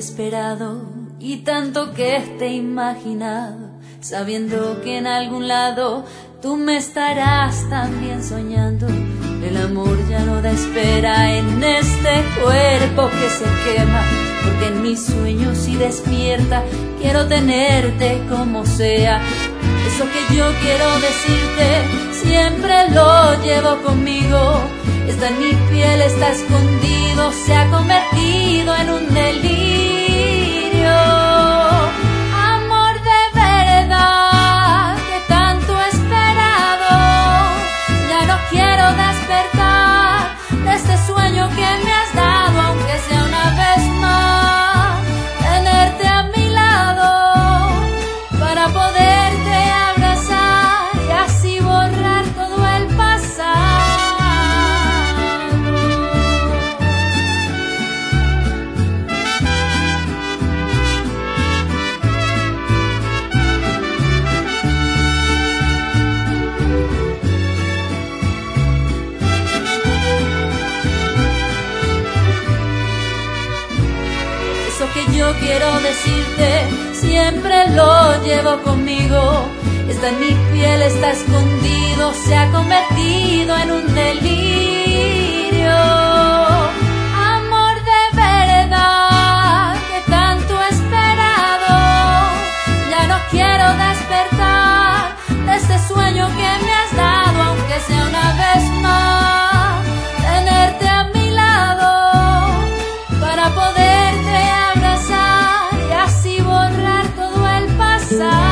esperado y tanto que te he imaginado, sabiendo que en algún lado tú me estarás también soñando. El amor ya no da espera en este cuerpo que se quema, porque en mis sueños si despierta quiero tenerte como sea. Eso que yo quiero decirte siempre lo llevo conmigo. Está en mi piel, está escondido, se ha convertido en un delirio. Amor de verdad que tanto he esperado, ya no quiero despertar de este sueño que me has dado, aunque sea una vez más, tenerte a mi lado para poderte abrazar y así borrar todo el pasado. Eso que yo quiero decirte siempre lo llevo conmigo. Está en mi piel, está escondido, se ha convertido en un delirio. Amor de verdad que tanto he esperado, ya no quiero despertar de este sueño que me has dado, aunque sea una vez más, tenerte a mi lado para poderte abrazar y así borrar todo el pasado.